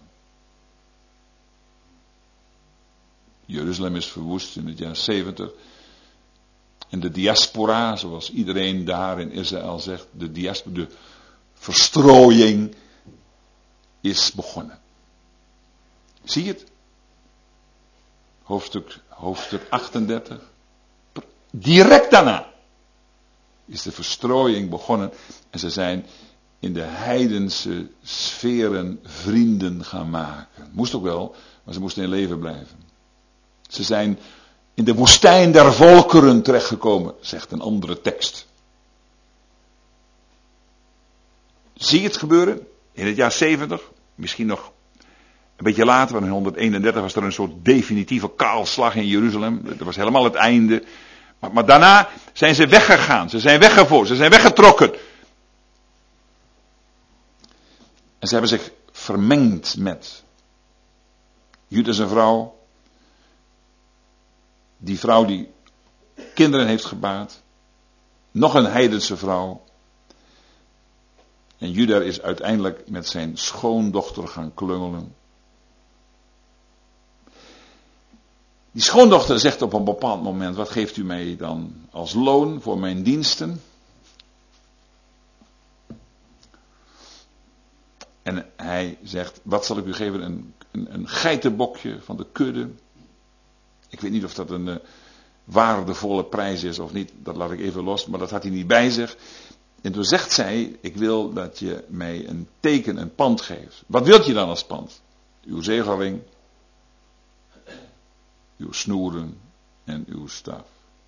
Jeruzalem is verwoest in het jaar zeventig. En de diaspora, zoals iedereen daar in Israël zegt, de diaspora, de verstrooiing is begonnen. Zie je het? Hoofdstuk, hoofdstuk achtendertig. Direct daarna is de verstrooiing begonnen en ze zijn in de heidense sferen vrienden gaan maken. Moest ook wel, maar ze moesten in leven blijven. Ze zijn in de woestijn der volkeren terechtgekomen, zegt een andere tekst. Zie je het gebeuren? In het jaar zeventig, misschien nog een beetje later, want in honderdeenendertig was er een soort definitieve kaalslag in Jeruzalem. Dat was helemaal het einde. Maar, maar daarna zijn ze weggegaan, ze zijn weggevoerd, ze zijn weggetrokken. En ze hebben zich vermengd met Judas een vrouw. Die vrouw die kinderen heeft gebaard. Nog een heidense vrouw. En Juda is uiteindelijk met zijn schoondochter gaan klungelen. Die schoondochter zegt op een bepaald moment: wat geeft u mij dan als loon voor mijn diensten? En hij zegt: wat zal ik u geven? Een, een, een geitenbokje van de kudde. Ik weet niet of dat een uh, waardevolle prijs is of niet. Dat laat ik even los. Maar dat had hij niet bij zich. En toen zegt zij: ik wil dat je mij een teken, een pand geeft. Wat wilt je dan als pand? Uw zegelring, uw snoeren en uw staf.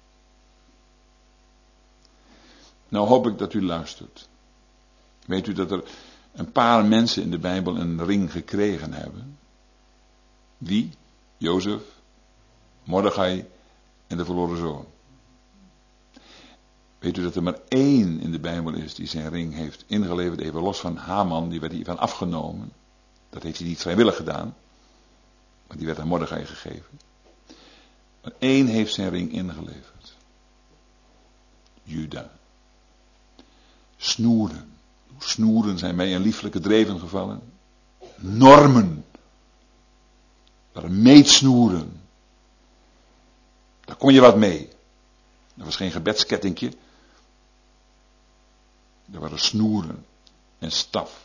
Nou hoop ik dat u luistert. Weet u dat er een paar mensen in de Bijbel een ring gekregen hebben? Wie? Jozef, Mordechai en de verloren zoon. Weet u dat er maar één in de Bijbel is die zijn ring heeft ingeleverd, even los van Haman, die werd hiervan afgenomen. Dat heeft hij niet vrijwillig gedaan, maar die werd aan Mordechai gegeven. Maar één heeft zijn ring ingeleverd. Juda. Snoeren. Snoeren zijn mij in lieflijke dreven gevallen. Normen. Dat waren meetsnoeren. Daar kon je wat mee. Dat was geen gebedskettingje. Dat waren snoeren en staf.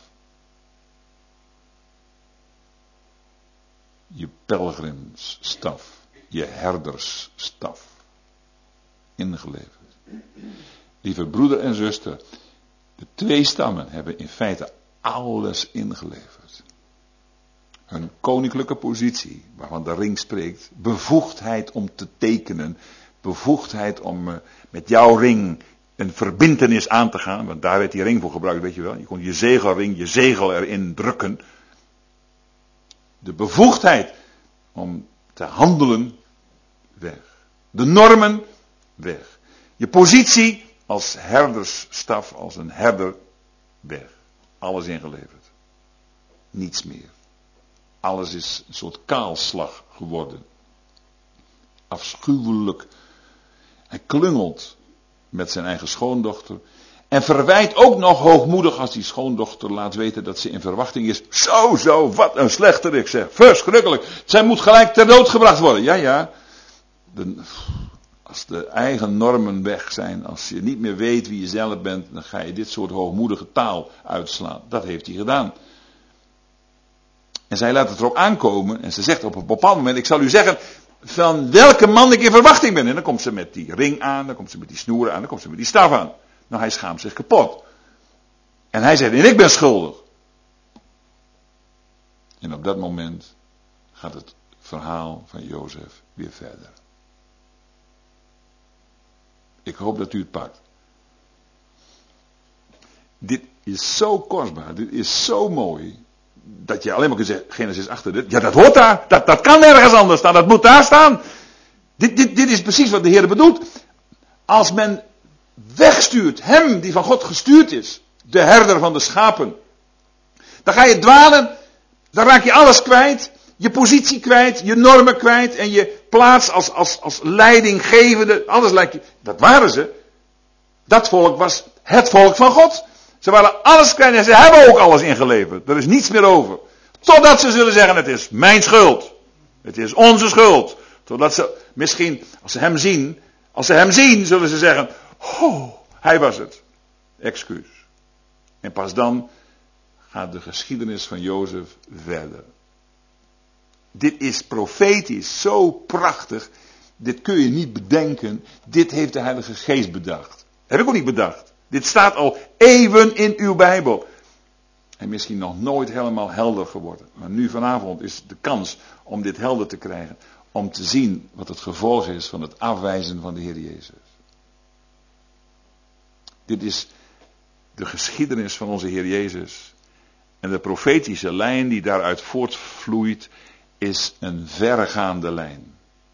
Je pelgrimsstaf. Je herdersstaf. Ingeleverd. Lieve broeder en zuster. De twee stammen hebben in feite alles ingeleverd. Hun koninklijke positie, waarvan de ring spreekt, bevoegdheid om te tekenen, bevoegdheid om uh, met jouw ring een verbintenis aan te gaan, want daar werd die ring voor gebruikt, weet je wel. Je kon je zegelring, je zegel erin drukken. De bevoegdheid om te handelen, weg. De normen, weg. Je positie als herdersstaf, als een herder, weg. Alles ingeleverd. Niets meer. Alles is een soort kaalslag geworden. Afschuwelijk. Hij klungelt met zijn eigen schoondochter. En verwijt ook nog hoogmoedig als die schoondochter laat weten dat ze in verwachting is. Zo, zo, wat een slechterik zeg. Verschrikkelijk. Zij moet gelijk ter dood gebracht worden. Ja, ja. De, als de eigen normen weg zijn, als je niet meer weet wie je zelf bent, dan ga je dit soort hoogmoedige taal uitslaan. Dat heeft hij gedaan. En zij laat het erop aankomen en ze zegt op een bepaald moment: ik zal u zeggen van welke man ik in verwachting ben. En dan komt ze met die ring aan, dan komt ze met die snoeren aan, dan komt ze met die staf aan. Nou, hij schaamt zich kapot. En hij zegt: en ik ben schuldig. En op dat moment gaat het verhaal van Jozef weer verder. Ik hoop dat u het pakt. Dit is zo kostbaar, dit is zo mooi, dat je alleen maar kunt zeggen, Genesis achter dit. Ja, dat hoort daar, dat, dat kan nergens anders staan, dat moet daar staan. Dit, dit, dit is precies wat de Heer bedoelt. Als men wegstuurt, hem die van God gestuurd is, de herder van de schapen, dan ga je dwalen, dan raak je alles kwijt, je positie kwijt, je normen kwijt en je plaats als, als, als leidinggevende, alles lijkt je, dat waren ze. Dat volk was het volk van God. Ze waren alles kwijt en ze hebben ook alles ingeleverd. Er is niets meer over. Totdat ze zullen zeggen, het is mijn schuld. Het is onze schuld. Totdat ze, misschien, als ze hem zien, als ze hem zien, zullen ze zeggen, oh, hij was het. Excuus. En pas dan gaat de geschiedenis van Jozef verder. Dit is profetisch, zo prachtig. Dit kun je niet bedenken. Dit heeft de Heilige Geest bedacht. Heb ik ook niet bedacht. Dit staat al eeuwen in uw Bijbel. En misschien nog nooit helemaal helder geworden. Maar nu vanavond is de kans om dit helder te krijgen. Om te zien wat het gevolg is van het afwijzen van de Heer Jezus. Dit is de geschiedenis van onze Heer Jezus. En de profetische lijn die daaruit voortvloeit is een verregaande lijn.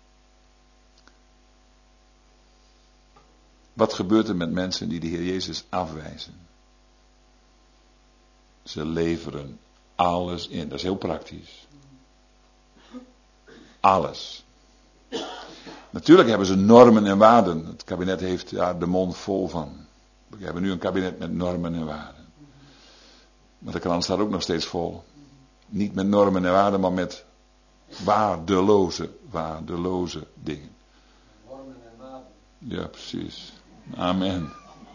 Wat gebeurt er met mensen die de Heer Jezus afwijzen? Ze leveren alles in. Dat is heel praktisch. Alles. Natuurlijk hebben ze normen en waarden. Het kabinet heeft daar de mond vol van. We hebben nu een kabinet met normen en waarden. Maar de krant staat ook nog steeds vol. Niet met normen en waarden, maar met waardeloze, waardeloze dingen. Normen en waarden. Ja, precies. Amen.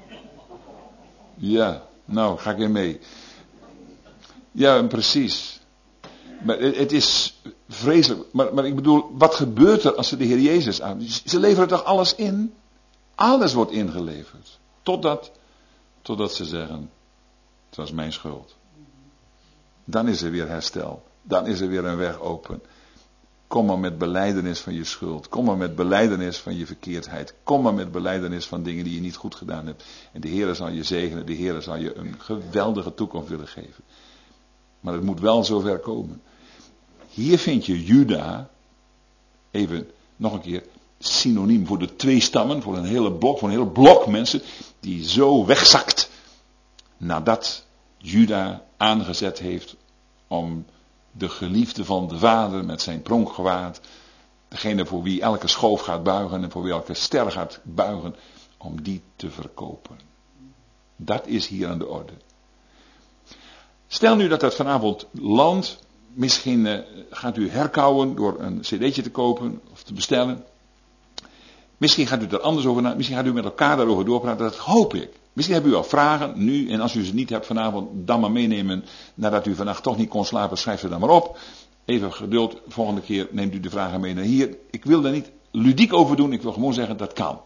Ja, nou, ga ik in mee. Ja, precies. Maar het is vreselijk. Maar, maar ik bedoel, wat gebeurt er als ze de Heer Jezus aan? Ze leveren toch alles in? Alles wordt ingeleverd. Totdat, totdat ze zeggen, het was mijn schuld. Dan is er weer herstel. Dan is er weer een weg open. Kom maar met belijdenis van je schuld. Kom maar met belijdenis van je verkeerdheid. Kom maar met belijdenis van dingen die je niet goed gedaan hebt. En de Heer zal je zegenen. De Heer zal je een geweldige toekomst willen geven. Maar het moet wel zover komen. Hier vind je Juda, even nog een keer, synoniem voor de twee stammen, voor een hele blok, voor een hele blok mensen, die zo wegzakt, nadat Juda aangezet heeft om de geliefde van de vader met zijn pronkgewaad, degene voor wie elke schoof gaat buigen en voor wie elke ster gaat buigen, om die te verkopen. Dat is hier aan de orde. Stel nu dat dat vanavond landt, misschien uh, gaat u herkauwen door een cd'tje te kopen of te bestellen. Misschien gaat u er anders over na, misschien gaat u met elkaar daarover doorpraten, dat hoop ik. Misschien hebben u al vragen nu, en als u ze niet hebt vanavond, dan maar meenemen. Nadat u vannacht toch niet kon slapen, schrijf ze dan maar op. Even geduld, volgende keer neemt u de vragen mee naar hier. Ik wil daar niet ludiek over doen, ik wil gewoon zeggen dat kan.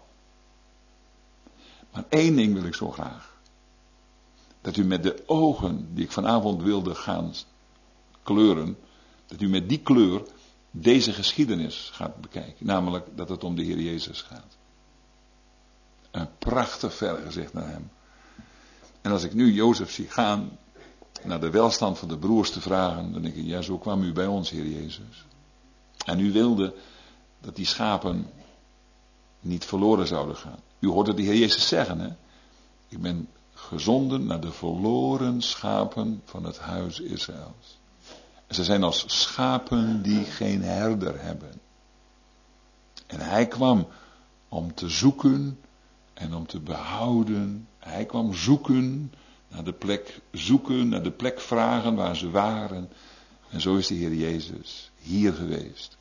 Maar één ding wil ik zo graag. Dat u met de ogen die ik vanavond wilde gaan kleuren, dat u met die kleur deze geschiedenis gaat bekijken. Namelijk dat het om de Heer Jezus gaat. Een prachtig vergezicht naar hem. En als ik nu Jozef zie gaan naar de welstand van de broers te vragen, dan denk ik, ja, zo kwam u bij ons, Heer Jezus. En u wilde dat die schapen niet verloren zouden gaan. U hoort het de Heer Jezus zeggen, hè? Ik ben gezonden naar de verloren schapen van het huis Israëls. En ze zijn als schapen die geen herder hebben. En hij kwam om te zoeken en om te behouden. Hij kwam zoeken naar de plek zoeken, naar de plek vragen waar ze waren. En zo is de Heer Jezus hier geweest.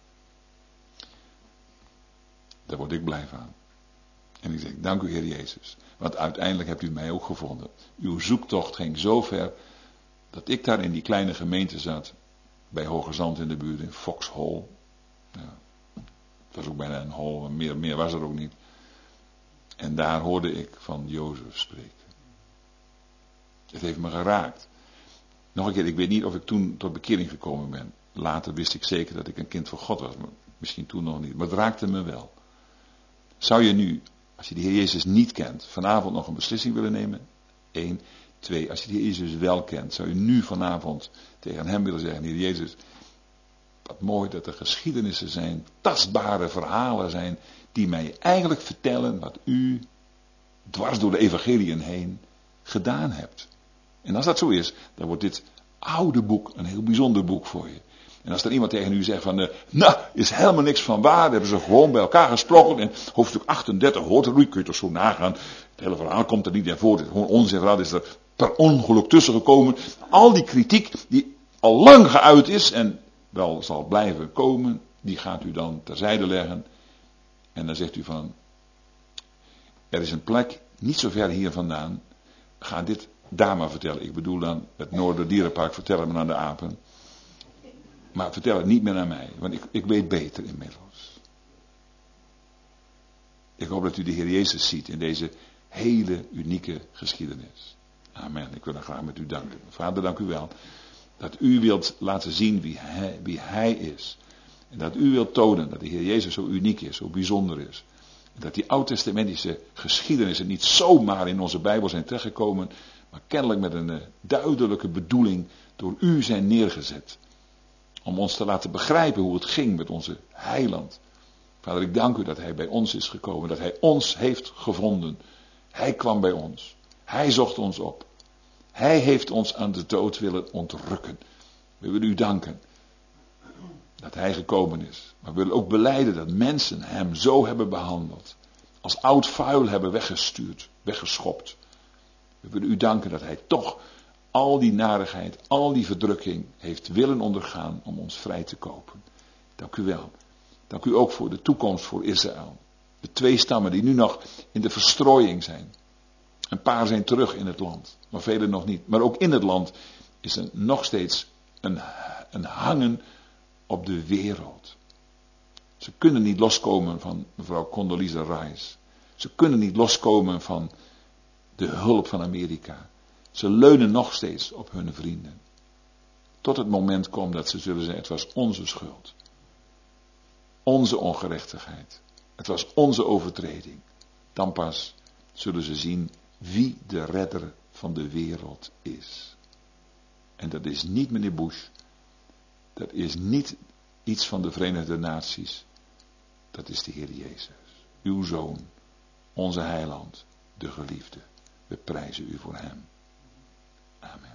Daar word ik blij van. En ik zeg, dank u Heer Jezus. Want uiteindelijk hebt u mij ook gevonden. Uw zoektocht ging zo ver dat ik daar in die kleine gemeente zat. Bij Hoge Zand in de buurt, in Foxhol. Ja, het was ook bijna een hol, maar meer, meer was er ook niet. En daar hoorde ik van Jozef spreken. Het heeft me geraakt. Nog een keer, ik weet niet of ik toen tot bekering gekomen ben. Later wist ik zeker dat ik een kind van God was. Maar misschien toen nog niet. Maar het raakte me wel. Zou je nu, als je de Heer Jezus niet kent, vanavond nog een beslissing willen nemen? Eén. Twee. Als je de Heer Jezus wel kent, zou je nu vanavond tegen hem willen zeggen: Heer Jezus, wat mooi dat er geschiedenissen zijn, tastbare verhalen zijn, die mij eigenlijk vertellen wat u dwars door de evangeliën heen gedaan hebt. En als dat zo is, dan wordt dit oude boek een heel bijzonder boek voor je. En als er iemand tegen u zegt van, uh, nou, is helemaal niks van waar, hebben ze gewoon bij elkaar gesproken. En hoofdstuk achtendertig hoort er, kun je toch zo nagaan. Het hele verhaal komt er niet naar voren. Het is gewoon onzin, verhaal is er per ongeluk tussen gekomen. Al die kritiek die al lang geuit is en wel zal blijven komen, die gaat u dan terzijde leggen. En dan zegt u van, er is een plek niet zo ver hier vandaan. Ga dit daar maar vertellen. Ik bedoel dan het Noorderdierenpark, vertel het maar aan de apen. Maar vertel het niet meer aan mij, want ik, ik weet beter inmiddels. Ik hoop dat u de Heer Jezus ziet in deze hele unieke geschiedenis. Amen. Ik wil dan graag met u danken. Vader, dank u wel dat u wilt laten zien wie hij, wie hij is. En dat u wilt tonen dat de Heer Jezus zo uniek is, zo bijzonder is. En dat die oud-testamentische geschiedenissen niet zomaar in onze Bijbel zijn terechtgekomen, maar kennelijk met een uh, duidelijke bedoeling door u zijn neergezet. Om ons te laten begrijpen hoe het ging met onze heiland. Vader, ik dank u dat hij bij ons is gekomen, dat hij ons heeft gevonden. Hij kwam bij ons. Hij zocht ons op. Hij heeft ons aan de dood willen ontrukken. We willen u danken dat hij gekomen is. Maar we willen ook belijden dat mensen hem zo hebben behandeld. Als oud vuil hebben weggestuurd, weggeschopt. We willen u danken dat hij toch al die narigheid, al die verdrukking heeft willen ondergaan om ons vrij te kopen. Dank u wel. Dank u ook voor de toekomst voor Israël. De twee stammen die nu nog in de verstrooiing zijn. Een paar zijn terug in het land, maar velen nog niet. Maar ook in het land is er nog steeds een, een hangen op de wereld. Ze kunnen niet loskomen van mevrouw Condoleezza Rice. Ze kunnen niet loskomen van de hulp van Amerika. Ze leunen nog steeds op hun vrienden. Tot het moment komt dat ze zullen zeggen, het was onze schuld. Onze ongerechtigheid. Het was onze overtreding. Dan pas zullen ze zien wie de redder van de wereld is. En dat is niet meneer Bush. Dat is niet iets van de Verenigde Naties. Dat is de Heer Jezus. Uw Zoon. Onze heiland. De geliefde. We prijzen u voor hem. Amen.